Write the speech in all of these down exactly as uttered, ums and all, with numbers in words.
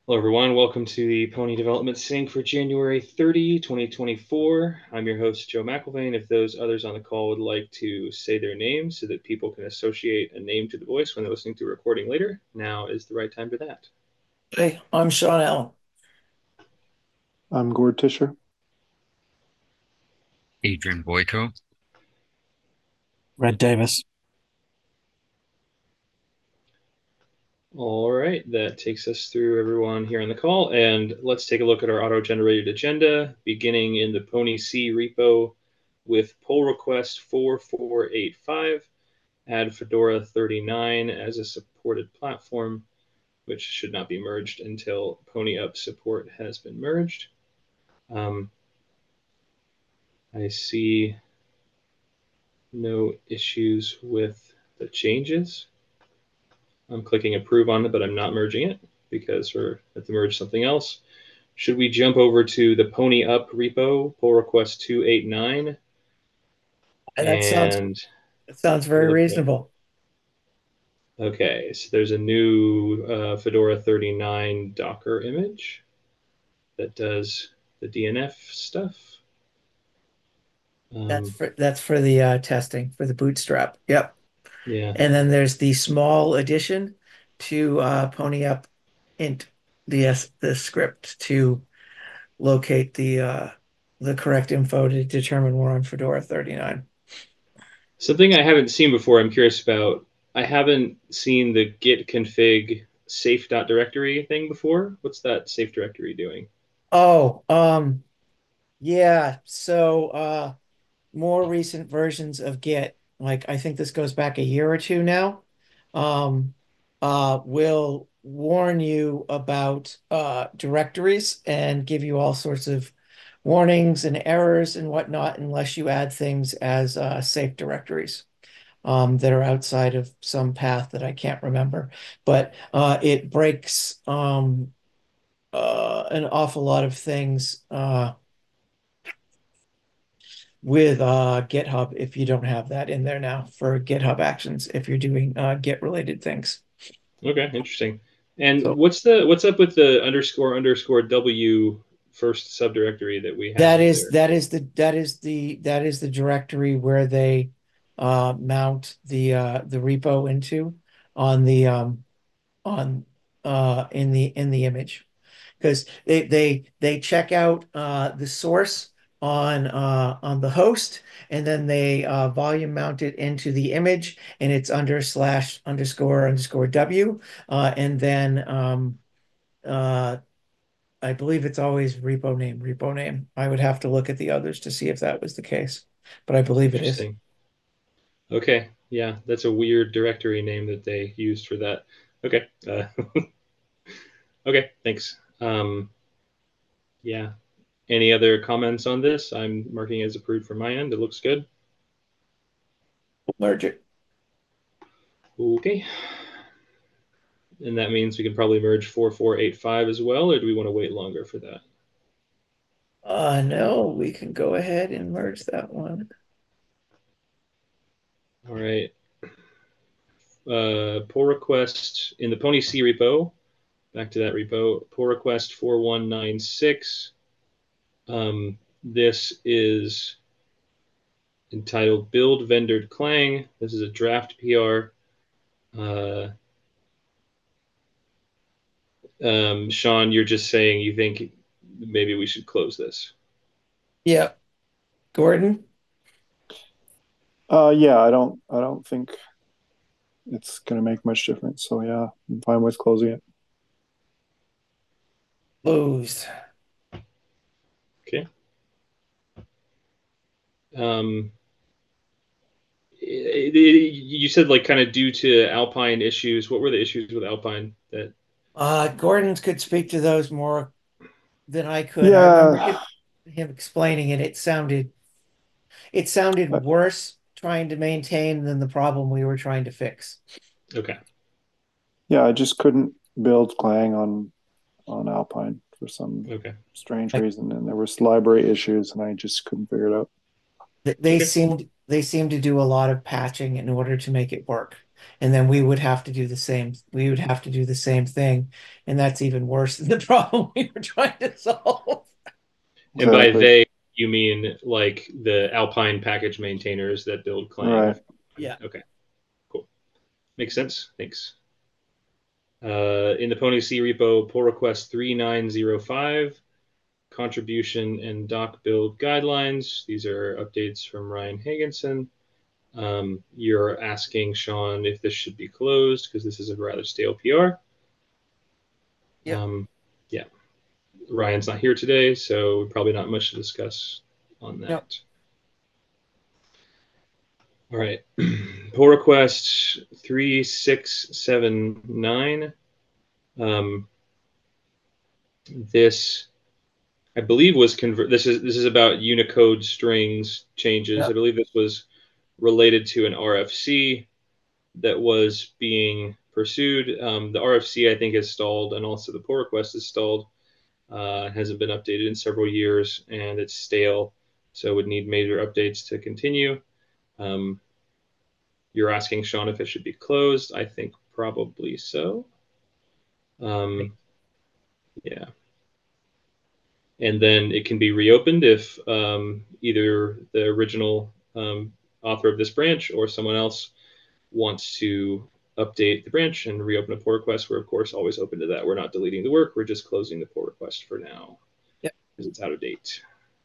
Hello, everyone. Welcome to the Pony Development Sync for January thirtieth, twenty twenty-four. I'm your host, Joe McElvain. If those others on the call would like to say their names so that people can associate a name to the voice when they're listening to a recording later, now is the right time for that. Hey, I'm Sean Allen. I'm Gord Tischer. Adrian Boyko. Red Davis. All right, that takes us through everyone here on the call. And let's take a look at our auto-generated agenda, beginning in the Pony C repo with pull request four four eight five. Add Fedora thirty-nine as a supported platform, which should not be merged until PonyUp support has been merged. Um, I see no issues with the changes. I'm clicking approve on it, but I'm not merging it because we're have to merge something else. Should we jump over to the PonyUp repo, pull request two eight nine, That sounds and that sounds very look at reasonable. okay, so there's a new uh, Fedora thirty-nine Docker image that does the D N F stuff. That's Um, for that's for the uh, testing for the bootstrap. Yep. yeah. And then there's the small addition to uh, Pony Up int the S the script to locate the uh, the correct info to determine we're on Fedora thirty-nine. Something I haven't seen before, I'm curious about. I haven't seen the git config safe.directory thing before. What's that safe directory doing? Oh, um, yeah. So uh more recent versions of Git, like I think this goes back a year or two now, um, uh, will warn you about uh, directories and give you all sorts of warnings and errors and whatnot, unless you add things as uh, safe directories um, that are outside of some path that I can't remember. But uh, it breaks um, uh, an awful lot of things. Uh, with uh, GitHub if you don't have that in there now for GitHub Actions if you're doing uh, Git related things. Okay, interesting. And So what's the what's up with the underscore underscore W first subdirectory that we that have is there? that is the that is the that is the directory where they uh, mount the uh, the repo into on the um, on uh, in the in the image. Because they they they check out uh, the source on uh, on the host, and then they uh, volume mount it into the image, and it's under slash underscore underscore W, uh, and then um, uh, I believe it's always repo name, repo name. I would have to look at the others to see if that was the case, but I believe it is. Interesting. Okay, yeah, that's a weird directory name that they used for that. Okay, uh, okay, thanks. Um, yeah, any other comments on this? I'm marking as approved from my end. It looks good. Merge it. Okay. And that means we can probably merge four four eight five as well, or do we want to wait longer for that? Uh, no, we can go ahead and merge that one. All right. Uh, pull request in the Pony C repo. Back to that repo. Pull request four one nine six. Um, this is entitled Build Vendored Clang. This is a draft P R. Uh, um, Sean, you're just saying you think maybe we should close this. Yeah, Gordon. Uh, yeah, I don't, I don't think it's going to make much difference. So yeah, I'm fine with closing it. Closed. Okay. Um, it, it, you said like kind of due to Alpine issues. What were the issues with Alpine that? Uh, Gordon could speak to those more than I could. I remember Yeah, him, him explaining it. It sounded it sounded I, worse trying to maintain than the problem we were trying to fix. Okay. yeah, I just couldn't build Clang on on Alpine for some Okay. strange Like reason, and there was library issues, and I just couldn't figure it out. they Okay. seemed they seemed to do a lot of patching in order to make it work. And then we would have to do the same, we would have to do the same thing. And that's even worse than the problem we were trying to solve. And by Exactly. they, you mean like the Alpine package maintainers that build Clang? Right. Yeah. Okay, cool. Makes sense. Thanks. Uh, in the Pony C repo, pull request three nine zero five, contribution and doc build guidelines. These are updates from Ryan Hagenson. Um, you're asking Sean if this should be closed because this is a rather stale P R. Yep. Um, yeah. Ryan's not here today, so probably not much to discuss on that. Yep. All right. Pull request three six seven nine. Um, this, I believe, was convert. This is this is about Unicode strings changes. Yep. I believe this was related to an R F C that was being pursued. Um, the R F C, I think, is stalled, and also the pull request is stalled. Uh, hasn't been updated in several years, and it's stale, so it would need major updates to continue. Um, you're asking Sean if it should be closed. I think probably so. Um, yeah. And then it can be reopened if um, either the original um, author of this branch or someone else wants to update the branch and reopen a pull request. We're, of course, always open to that. We're not deleting the work. We're just closing the pull request for now Yep. because it's out of date.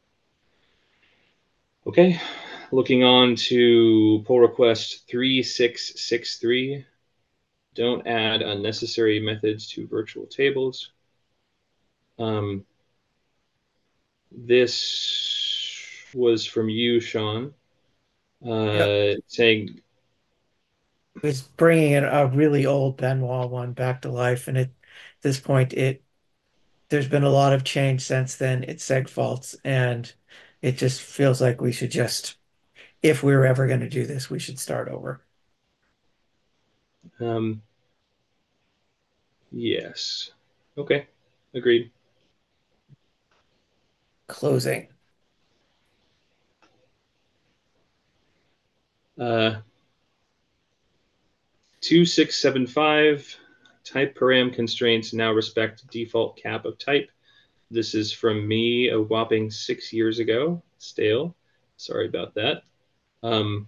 Okay. Looking on to pull request three six six three. Don't add unnecessary methods to virtual tables. Um, this was from you, Sean, uh, Yep. saying It's bringing a, a really old Benoit one back to life. And it, at this point, it, there's been a lot of change since then. It's seg faults, and it just feels like we should just, if we were ever going to do this, we should start over. um, yes. Okay. Agreed. Closing. Uh, two six seven five, type param constraints now respect default cap of type. This is from me a whopping six years ago. Stale. Sorry about that. Um,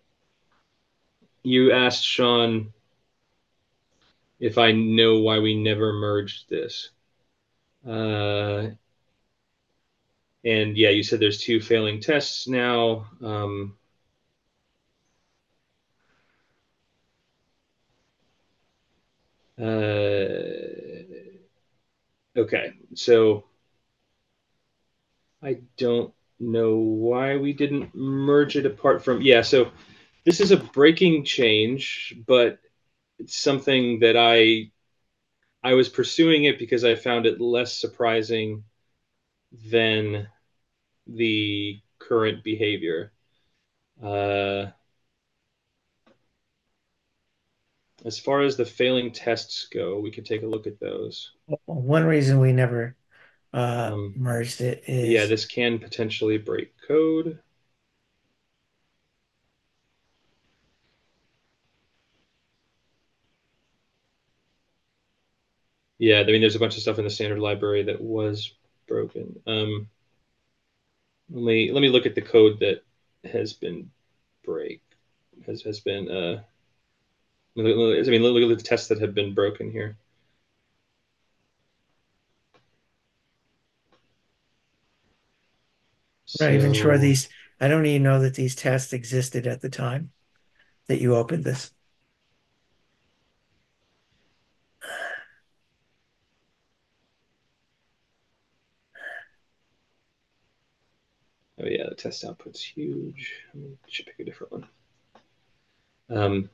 you asked Sean if I know why we never merged this. Uh, and yeah, you said there's two failing tests now. Um, uh, okay, so I don't know why we didn't merge it apart from, yeah, so this is a breaking change, but it's something that I I was pursuing it because I found it less surprising than the current behavior. Uh, as far as the failing tests go, we could take a look at those. One reason we never uh, Um, merged it yeah, is this can potentially break code. Yeah, I mean, there's a bunch of stuff in the standard library that was broken. Um, let me let me look at the code that has been break has has been. Uh, I mean, look at the tests that have been broken here. I'm not even sure So these, I don't even know that these tests existed at the time that you opened this. oh yeah, the test output's huge. I should pick a different one. Um,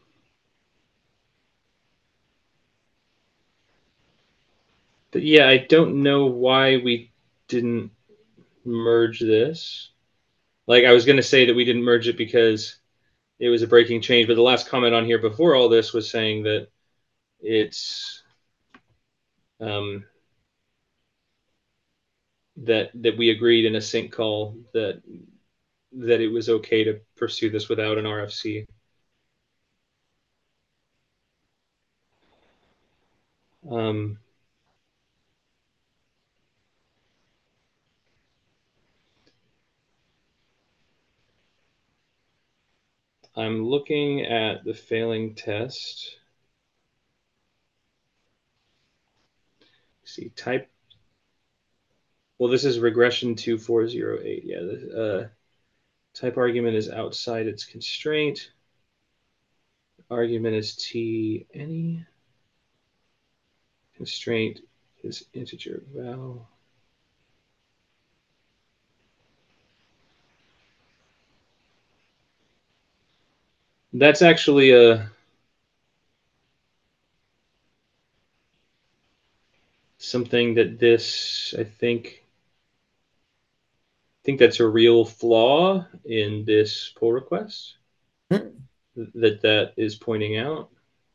but yeah, I don't know why we didn't merge this. Like I was going to say that we didn't merge it because it was a breaking change, but the last comment on here before all this was saying that it's um, that that we agreed in a sync call that that it was okay to pursue this without an R F C. Um, I'm looking at the failing test. See, type. Well, this is regression two four zero eight. Yeah, the uh, type argument is outside its constraint. Argument is t any. Constraint is integer val. That's actually a something that this, I think, I think that's a real flaw in this pull request that that is pointing out.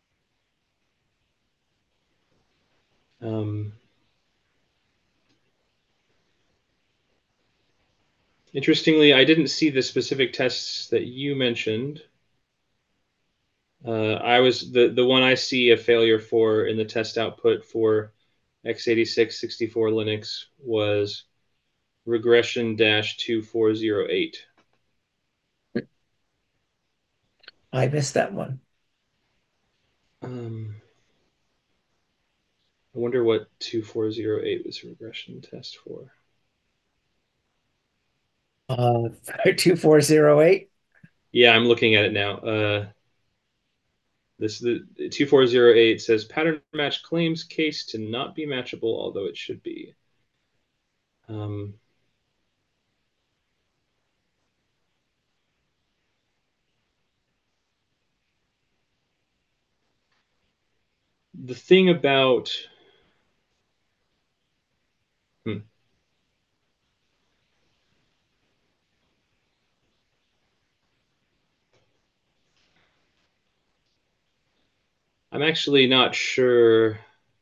Um, interestingly, I didn't see the specific tests that you mentioned. Uh, I was the the one I see a failure for in the test output for x eighty-six sixty-four Linux was regression dash two four zero eight. I missed that one. Um, I wonder what two four zero eight was a regression test for. Uh, two four zero eight. Yeah, I'm looking at it now. Uh, this the two four zero eight says pattern match claims case to not be matchable, although it should be. Um, the thing about hmm, I'm actually not sure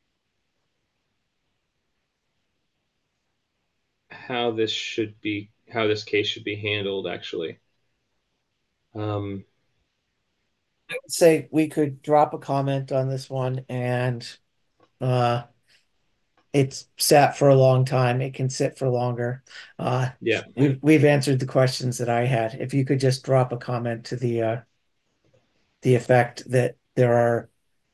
how this should be, how this case should be handled. Actually, um, Say we could drop a comment on this one, and uh it's sat for a long time. It can sit for longer. Uh yeah, we've we've answered the questions that I had. If you could just drop a comment to the uh the effect that there are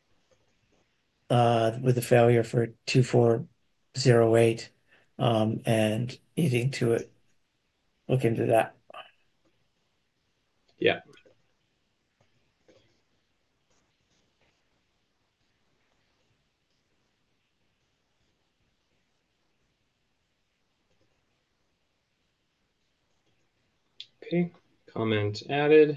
uh with the failure for two four zero eight, um and eating to it, look into that. yeah. Okay, comment added.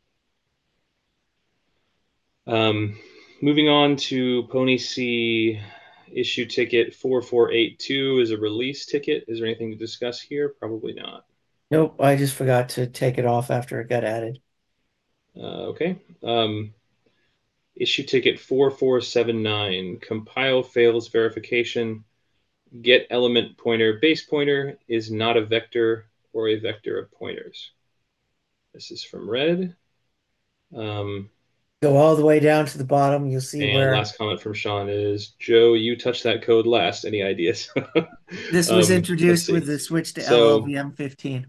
Um, moving on to Pony C issue ticket four four eight two is a release ticket. Is there anything to discuss here? Probably not. Nope, I just forgot to take it off after it got added. Uh, okay. Um, issue ticket four four seven nine, compile fails verification. Get element pointer base pointer is not a vector or a vector of pointers. This is from Red. Um, Go all the way down to the bottom. You'll see and where last comment from Sean is, Joe, you touched that code last. Any ideas? this was um, let's introduced with see. the switch to So, L L V M fifteen.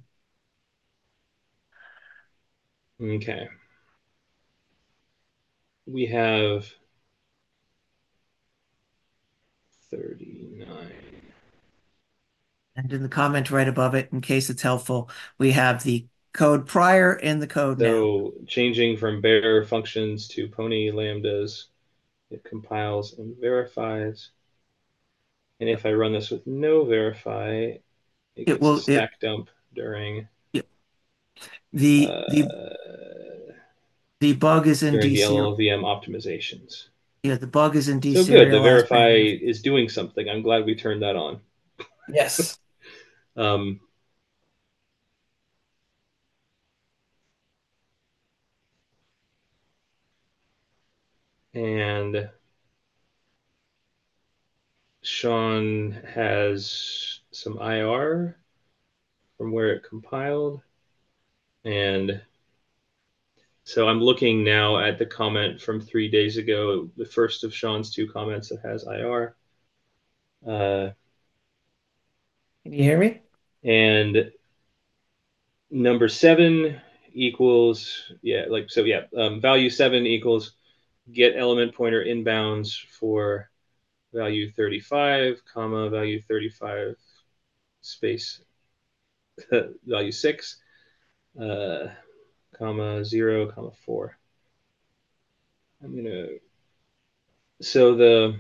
okay. We have thirty-nine. And in the comment right above it, in case it's helpful, we have the code prior and the code now. So changing from bear functions to pony lambdas, it compiles and verifies. And if I run this with no verify, it, It gets will a it stack dump during it, the the uh, the bug is in during D the C. L L V M optimizations. Yeah, the bug is in So good. The deserialized verify parameters. is doing something. I'm glad we turned that on. Yes. Um, and Sean has some I R from where it compiled. And So I'm looking now at the comment from three days ago, the first of Sean's two comments that has I R. Uh, Can you hear me? and number seven equals, yeah, like, so yeah, um, value seven equals get element pointer inbounds for value thirty-five, comma, value thirty-five, space, value six, uh, comma, zero, comma, four. I'm going to, so the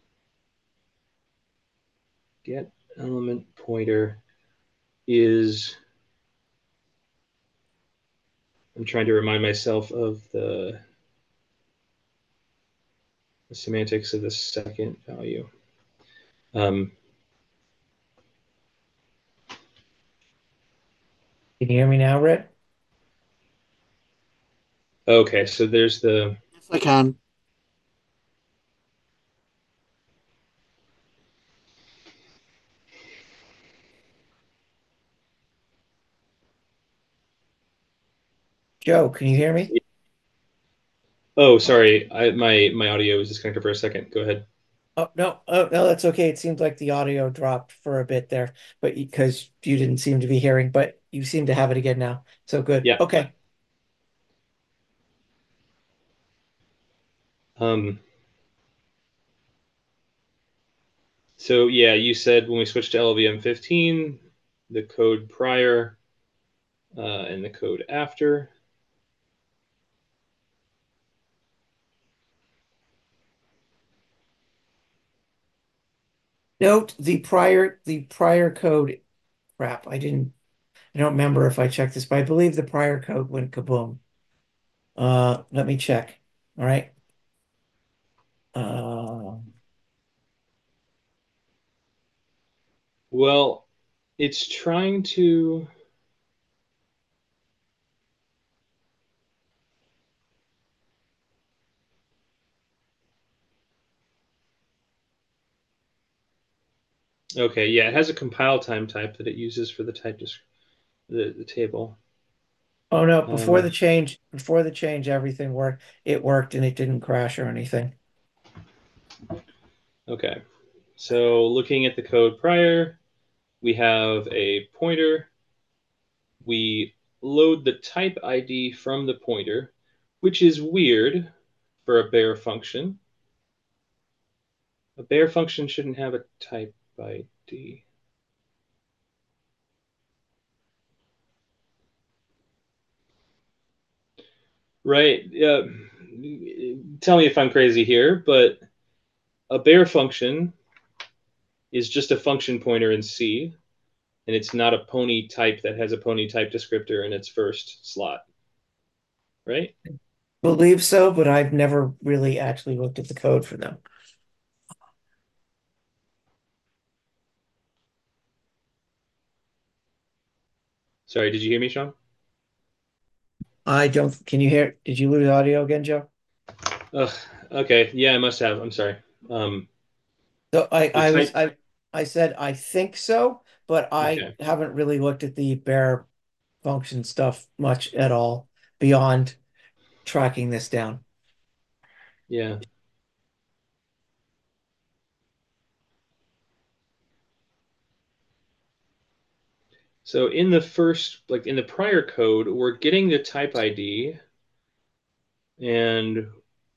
get element pointer is, I'm trying to remind myself of the, the semantics of the second value. Um, Can you hear me now, Rhett? okay, so there's the, Yes, I can. Joe, can you hear me? oh, sorry, I, my, my audio was disconnected for a second. Go ahead. Oh, no, oh, no, that's okay. It seemed like the audio dropped for a bit there, but because you didn't seem to be hearing, but you seem to have it again now. So good. Yeah. Okay. Um, so yeah, you said when we switched to L V M fifteen, the code prior uh, and the code after. Note the prior the prior code. Crap, I didn't. I don't remember if I checked this, but I believe the prior code went kaboom. Uh, let me check. All right. Uh, Well, it's trying to. Okay, yeah, it has a compile time type that it uses for the type description. The, the table. oh no, before Uh, the change, before the change, everything worked. It worked and it didn't crash or anything. okay, so looking at the code prior, we have a pointer. We load the type I D from the pointer, which is weird for a bare function. A bare function shouldn't have a type I D. Right. Uh, tell me if I'm crazy here, but a bare function is just a function pointer in C, and it's not a pony type that has a pony type descriptor in its first slot. Right? Believe so, but I've never really actually looked at the code for them. Sorry, did you hear me, Sean? I don't. Can you hear? Did you lose audio again, Joe? Ugh, okay. Yeah, I must have. I'm sorry. Um, So I, the I was, type. I, I said I think so, but I Okay. haven't really looked at the bare function stuff much at all beyond tracking this down. Yeah. So in the first, like in the prior code, we're getting the type I D, and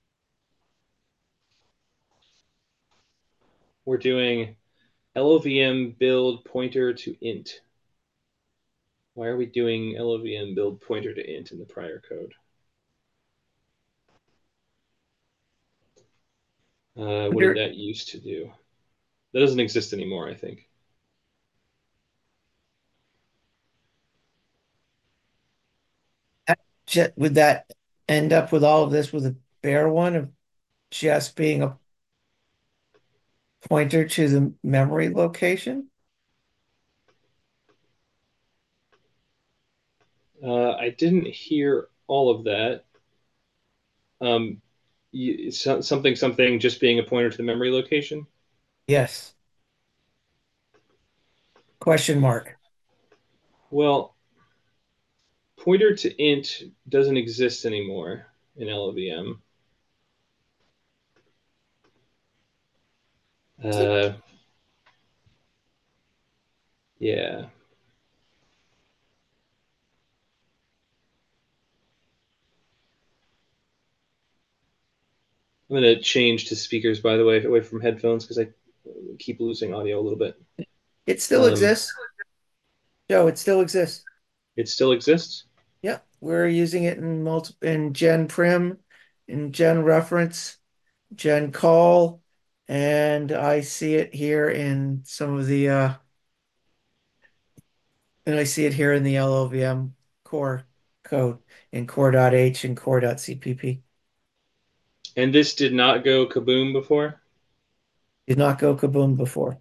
we're doing L O V M build pointer to int. Why are we doing L O V M build pointer to int in the prior code? Uh, what did that used to do? That doesn't exist anymore, I think. Would that end up with all of this with a bare one of just being a pointer to the memory location? Uh, I didn't hear all of that. Um, you, so, something, something, just being a pointer to the memory location. Yes. Question mark. Well, pointer to int doesn't exist anymore in L L V M. Uh, yeah. I'm going to change to speakers, by the way, away from headphones because I keep losing audio a little bit. It still Um, exists. Joe, it still exists. it still exists? Yeah, we're using it in multi in Gen Prim, in Gen Reference, Gen Call, and I see it here in some of the uh and I see it here in the L L V M core code in core.h and core.cpp. And this did not go kaboom before? Did not go kaboom before.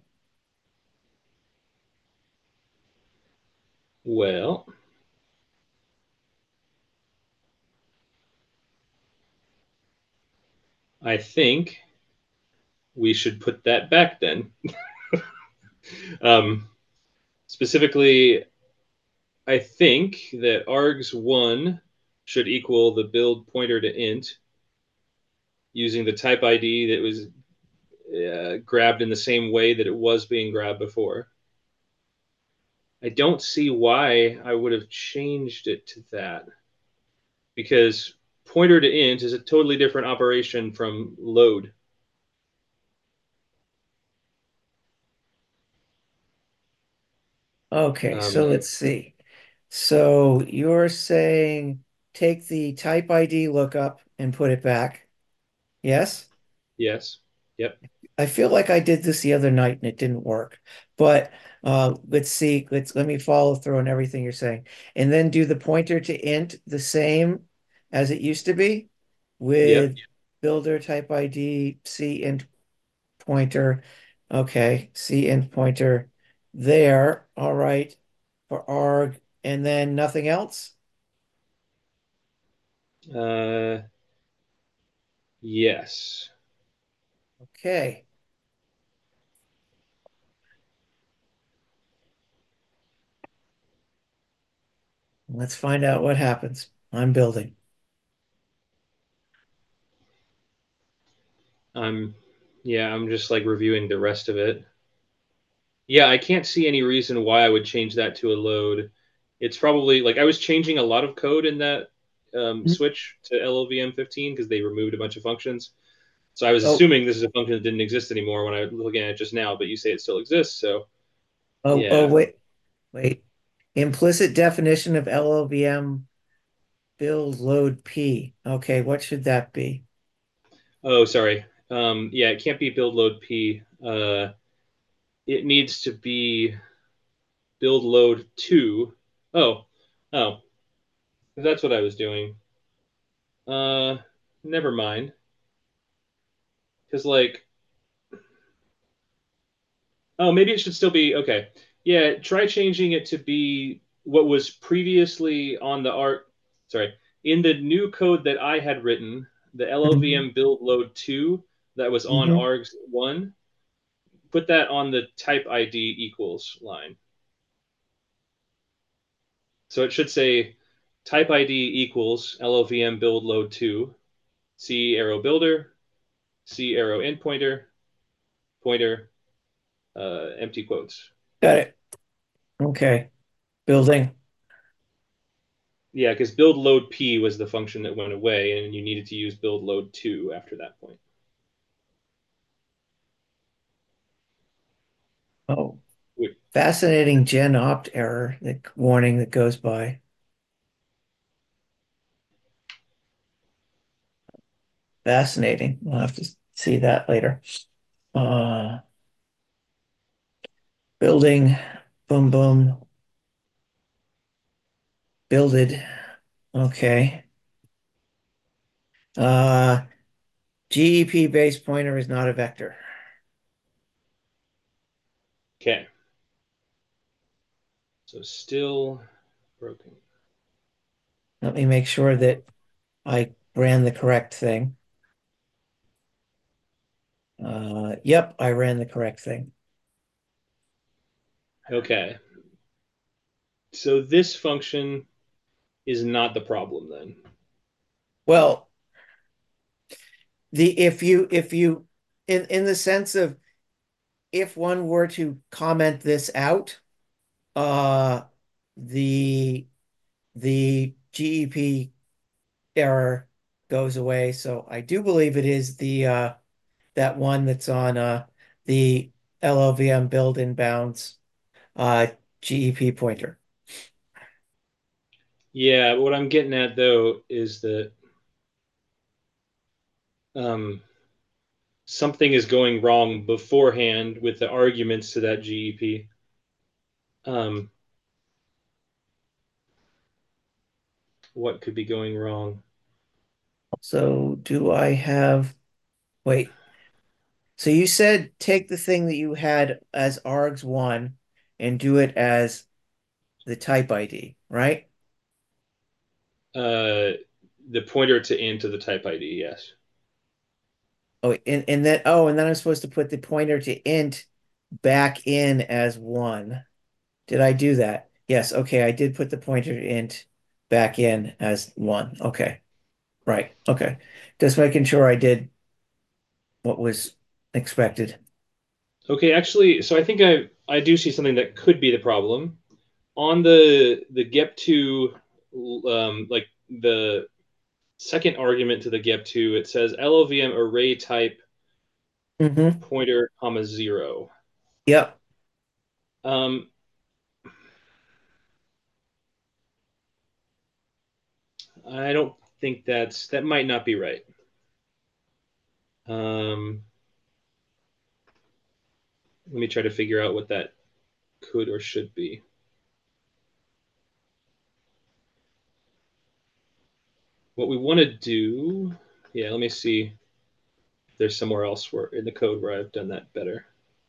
Well, I think we should put that back then. um, specifically, I think that args one should equal the build pointer to int using the type I D that was uh, grabbed in the same way that it was being grabbed before. I don't see why I would have changed it to that, because pointer to int is a totally different operation from load. Okay, Um, so let's see. So you're saying take the type I D lookup and put it back. Yes? yes. Yep. I feel like I did this the other night and it didn't work. But uh, let's see. Let's let me follow through on everything you're saying. And then do the pointer to int the same as it used to be Yep. with builder type I D, C int pointer. Okay, C int pointer there. All right. For arg, and then nothing else. Uh, yes. Okay. Let's find out what happens. I'm building. I'm, yeah, I'm just like reviewing the rest of it. Yeah, I can't see any reason why I would change that to a load. It's probably like I was changing a lot of code in that um, switch to L L V M fifteen because they removed a bunch of functions. So I was Oh, assuming this is a function that didn't exist anymore when I was looking at it just now, but you say it still exists. So oh, oh, yeah. wait, wait. Implicit definition of L L V M build load P. Okay, what should that be? Oh, sorry. Um, yeah, it can't be build load P. Uh, it needs to be build load two. Oh, oh, that's what I was doing. Uh, never mind. Because like, oh, maybe it should still be okay. Yeah, try changing it to be what was previously on the art. Sorry, in the new code that I had written, the Mhm. L L V M build load two that was on Mhm. args one. Put that on the type I D equals line. So it should say type I D equals L L V M build load two, C arrow builder, C arrow end pointer, pointer, uh, empty quotes. Got it. Okay, building. Yeah, because build load P was the function that went away, and you needed to use build load two after that point. Oh, Wait, fascinating gen opt error, the warning that goes by. Fascinating. We'll have to see that later. Uh, building, boom, boom, builded. Okay. Uh, G E P base pointer is not a vector. okay, so still broken. Let me make sure that I ran the correct thing. Uh, yep, I ran the correct thing. Okay, so this function is not the problem then. Well, the if you if you in in the sense of if one were to comment this out, uh the the G E P error goes away. So I do believe it is the uh that one that's on uh the L L V M build inbounds uh G E P pointer. Yeah, what I'm getting at though is that um, something is going wrong beforehand with the arguments to that G E P. Um, what could be going wrong? So do I have wait, so you said take the thing that you had as args one and do it as the type I D, right? Uh, the pointer to int of the type I D, yes. Oh, and, and then oh, and then I'm supposed to put the pointer to int back in as one. Did I do that? Yes, okay, I did put the pointer to int back in as one. Okay. Right. Okay. Just making sure I did what was expected. Okay, actually, so I think I I do see something that could be the problem on the the gep two, um, like the second argument to the gep two. It says L L V M array type Mm-hmm. pointer comma zero. Yep. Um, I don't think that's that might not be right. Um, let me try to figure out what that could or should be. What we want to do, yeah, let me see if there's somewhere else where in the code where I've done that better.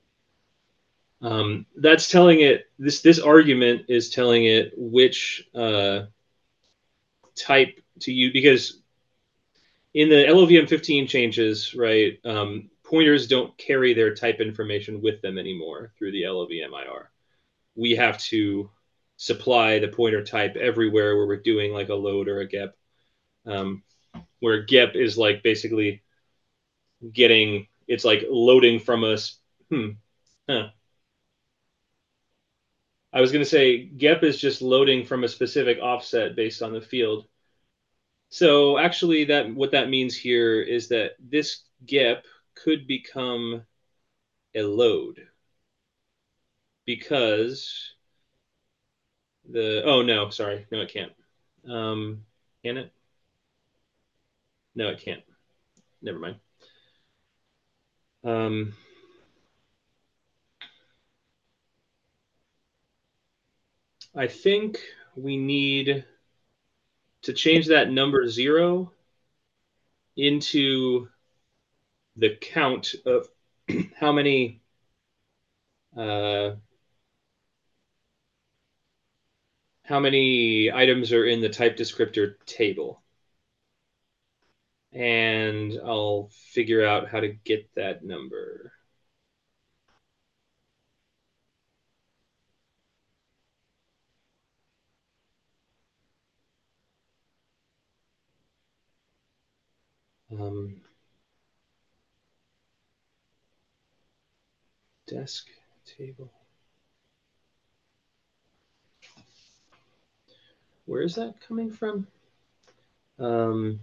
Um, that's telling it this this argument is telling it which uh, type to use because in the L L V M fifteen changes, right? Um, pointers don't carry their type information with them anymore through the L L V M I R. We have to supply the pointer type everywhere where we're doing like a load or a gep. Um, where gep is like basically getting it's like loading from us. Hmm. Huh. I was going to say gep is just loading from a specific offset based on the field. So actually, that what that means here is that this gep could become a load because the oh no, sorry, no, it can't. Um, can it? No, it can't. Never mind. Um, I think we need to change that number zero into the count of how many uh, how many items are in the type descriptor table. And I'll figure out how to get that number. Um, desk table. Where is that coming from? Um,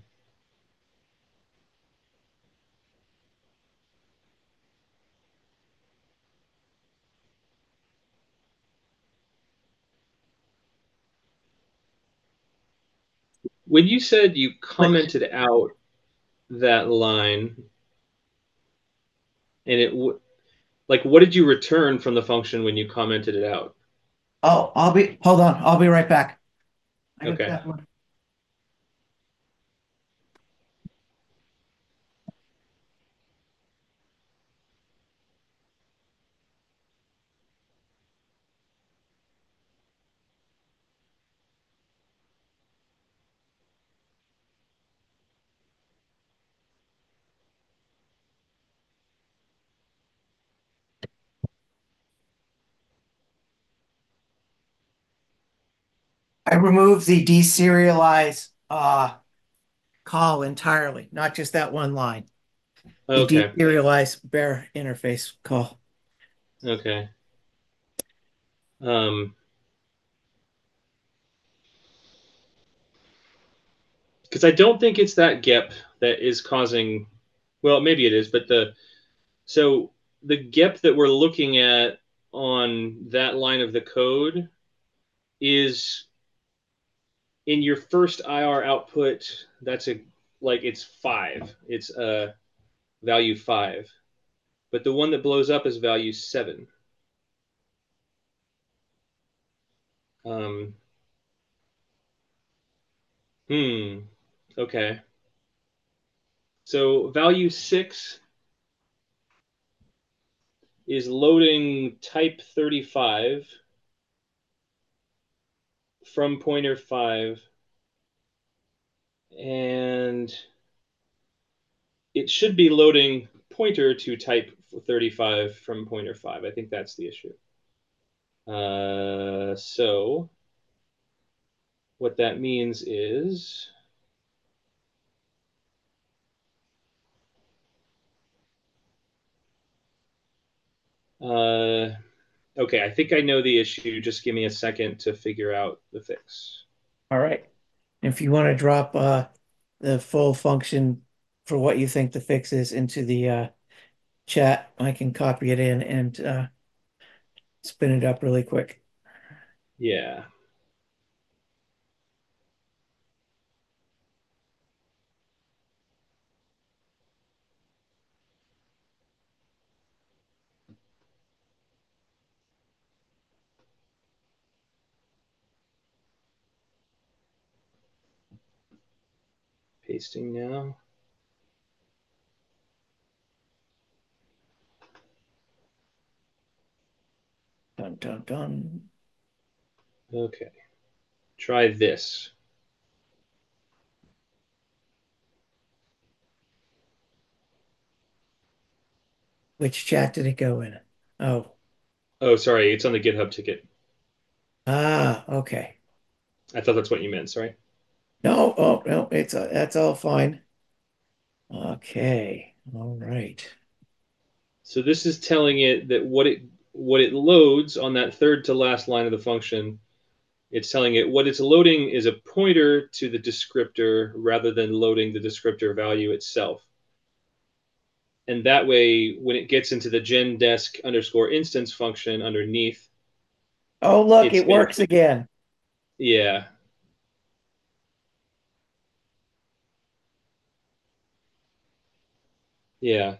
when you said you commented out that line, and it w- like what did you return from the function when you commented it out? Oh, I'll be, hold on. I'll be right back. I got Okay. that one. I removed the deserialize uh, call entirely, not just that one line. The Okay. deserialize bear interface call. Okay. Um, because I don't think it's that G E P that is causing. Well, maybe it is, but the so the G E P that we're looking at on that line of the code is in your first I R output. That's a like it's five. It's a value five, but the one that blows up is value seven. Um, hmm. Okay. So value six is loading type thirty-five from pointer five, and it should be loading pointer to type thirty-five from pointer five. I think that's the issue. Uh, so what that means is uh, okay, I think I know the issue. Just give me a second to figure out the fix. All right. If you want to drop uh, the full function for what you think the fix is into the uh, chat, I can copy it in and uh, spin it up really quick. Yeah. Pasting now. Dun, dun, dun. Okay. Try this. Which chat did it go in? Oh, Oh, sorry. It's on the GitHub ticket. ah, okay. I thought that's what you meant. Sorry. No, oh no, it's uh, that's all fine. Okay, all right. So this is telling it that what it what it loads on that third to last line of the function, it's telling it what it's loading is a pointer to the descriptor rather than loading the descriptor value itself. And that way, when it gets into the gendesk underscore instance function underneath, Oh, look, it's it gonna works again. yeah. Yeah.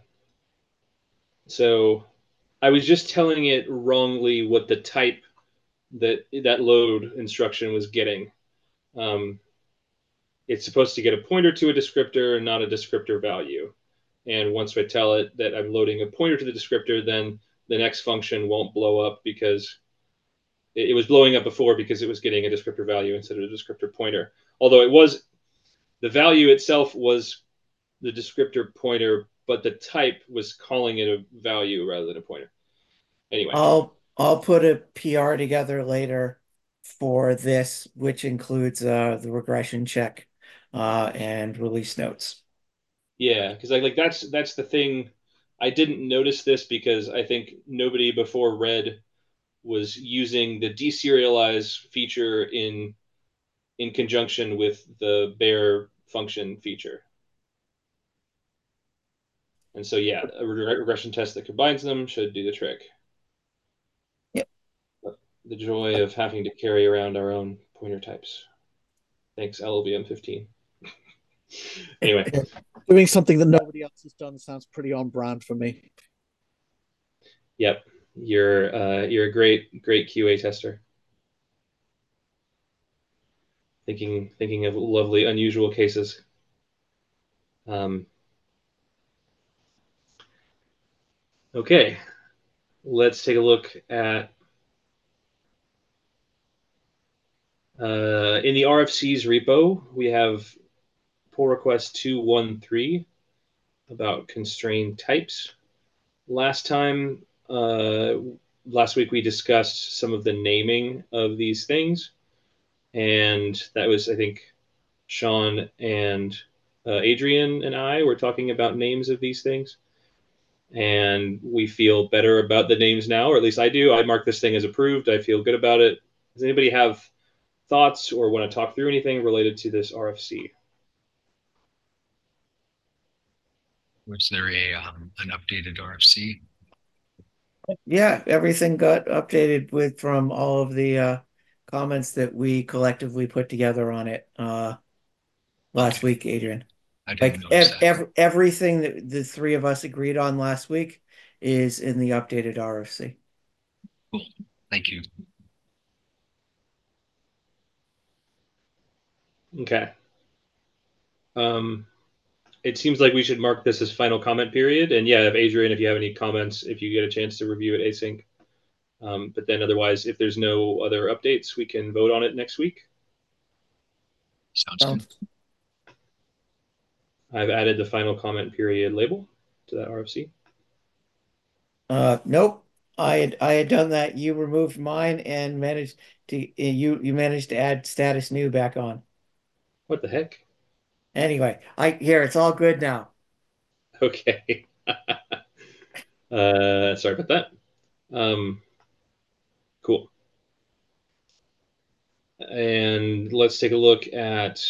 So I was just telling it wrongly what the type that that load instruction was getting. Um, it's supposed to get a pointer to a descriptor, not a descriptor value. And once I tell it that I'm loading a pointer to the descriptor, then the next function won't blow up because it, it was blowing up before because it was getting a descriptor value instead of a descriptor pointer. Although it was, the value itself was the descriptor pointer, but the type was calling it a value rather than a pointer. Anyway. I'll I'll put a P R together later for this, which includes uh, the regression check uh, and release notes. Yeah, because like like that's that's the thing. I didn't notice this because I think nobody before Red was using the deserialize feature in in conjunction with the bear function feature. And so yeah, a regression test that combines them should do the trick. Yep. The joy of having to carry around our own pointer types. Thanks, L L V M fifteen. Anyway. Doing something that nobody else has done sounds pretty on brand for me. Yep. You're uh, you're a great, great Q A tester. Thinking thinking of lovely, unusual cases. Um, okay, let's take a look at uh, in the R F Cs repo, we have pull request two one three about constrained types. Last time, uh, last week we discussed some of the naming of these things. and that was, I think, Sean and uh, Adrian and I were talking about names of these things, and we feel better about the names now, or at least I do. I mark this thing as approved. I feel good about it. Does anybody have thoughts or want to talk through anything related to this R F C? Was there a um, an updated R F C? Yeah, everything got updated with from all of the uh, comments that we collectively put together on it uh, last Okay. week, Adrian. I didn't Like notice ev that. ev everything that the three of us agreed on last week is in the updated R F C. Cool. Thank you. Okay. Um, it seems like we should mark this as final comment period. And yeah, if Adrian, if you have any comments, if you get a chance to review it async. Um, but then otherwise, if there's no other updates, we can vote on it next week. Sounds Um, good. I've added the final comment period label to that R F C. uh, nope. I had I had done that. You removed mine and managed to you you managed to add status new back on. What the heck? Anyway, I here it's all good now. Okay. uh, sorry about that. Um, cool. And let's take a look at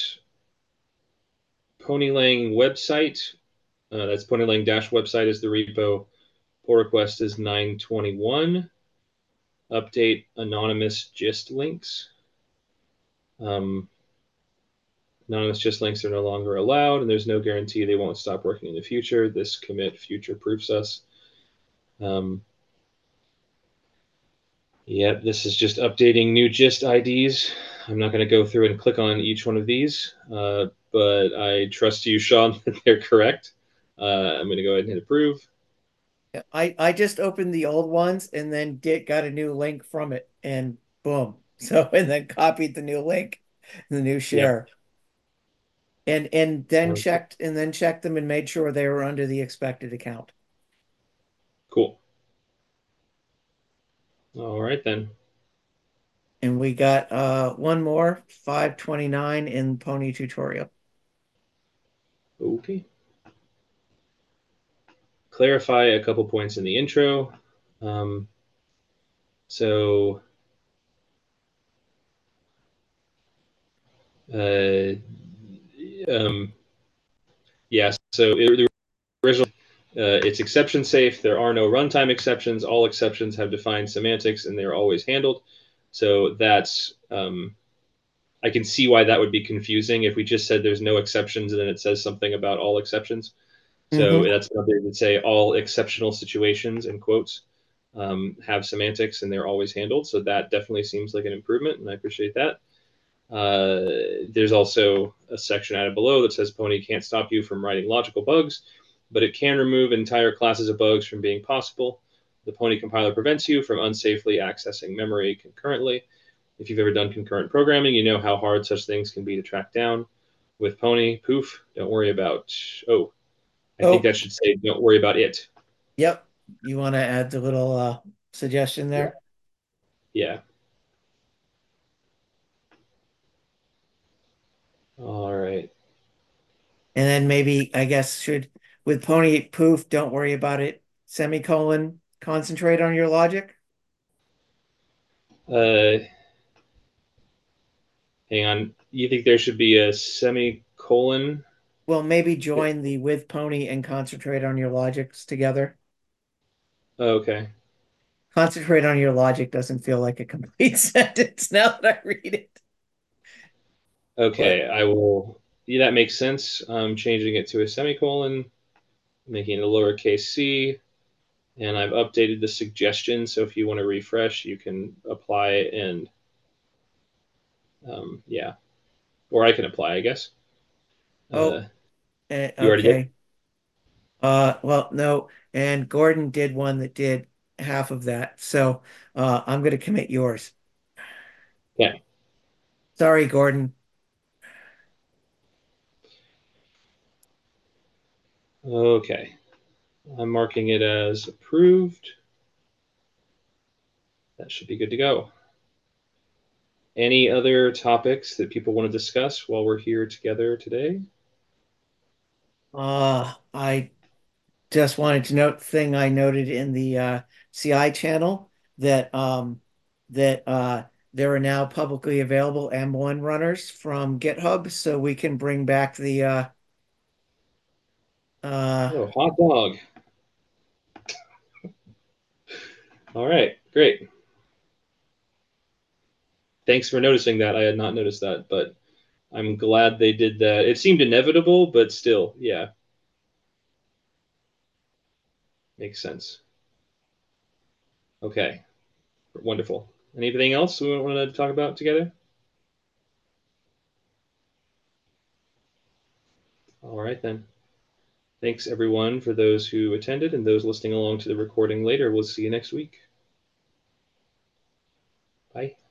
Ponylang website. Uh, that's Ponylang dash website is the repo. Pull request is nine twenty-one. Update anonymous gist links. Um, anonymous gist links are no longer allowed, and there's no guarantee they won't stop working in the future. This commit future proofs us. Um, Yep, this is just updating new gist I Ds. I'm not going to go through and click on each one of these, uh, but I trust you, Sean, that they're correct. Uh, I'm going to go ahead and hit approve. I I just opened the old ones and then get got a new link from it and boom. So and then copied the new link, the new share. And and then Okay. checked and then checked them and made sure they were under the expected account. Cool. All right, then. And we got uh one more, five twenty-nine in Pony tutorial. Okay. Clarify a couple points in the intro. Um, so, uh, um, yeah, so it, the original, uh, it's exception safe. There are no runtime exceptions. All exceptions have defined semantics, and they're always handled. So that's um, I can see why that would be confusing if we just said there's no exceptions and then it says something about all exceptions. So Mhm. that's what they would say all exceptional situations in quotes um, have semantics and they're always handled. So that definitely seems like an improvement, and I appreciate that. Uh, there's also a section added below that says Pony can't stop you from writing logical bugs, but it can remove entire classes of bugs from being possible. The Pony compiler prevents you from unsafely accessing memory concurrently. If you've ever done concurrent programming, you know how hard such things can be to track down. With Pony, poof, don't worry about. Oh, I think Oh, that should say don't worry about it. yep. You want to add the little uh suggestion Yeah. there? Yeah. All right. And then maybe I guess should with Pony poof, don't worry about it, semicolon, concentrate on your logic. Uh, hang on. You think there should be a semicolon? Well, maybe join the with Pony and concentrate on your logics together. Okay. Concentrate on your logic doesn't feel like a complete sentence now that I read it. Okay. But I will. Yeah, that makes sense. I'm changing it to a semicolon, making it a lowercase c, and I've updated the suggestion. So if you want to refresh, you can apply and um, yeah, or I can apply, I guess. oh, Uh, eh, you already did? okay. Uh, well, no, and Gordon did one that did half of that. So uh, I'm going to commit yours. Yeah. Sorry, Gordon. Okay. I'm marking it as approved. That should be good to go. Any other topics that people want to discuss while we're here together today? Uh, I just wanted to note the thing I noted in the uh, C I channel that um, that uh, there are now publicly available M one runners from GitHub, so we can bring back the uh, uh, Oh, hot dog. All right, great. Thanks for noticing that. I had not noticed that, but I'm glad they did that. It seemed inevitable, but still, yeah. Makes sense. Okay, wonderful. Anything else we want to talk about together? All right, then. Thanks, everyone, for those who attended and those listening along to the recording later. We'll see you next week. Bye.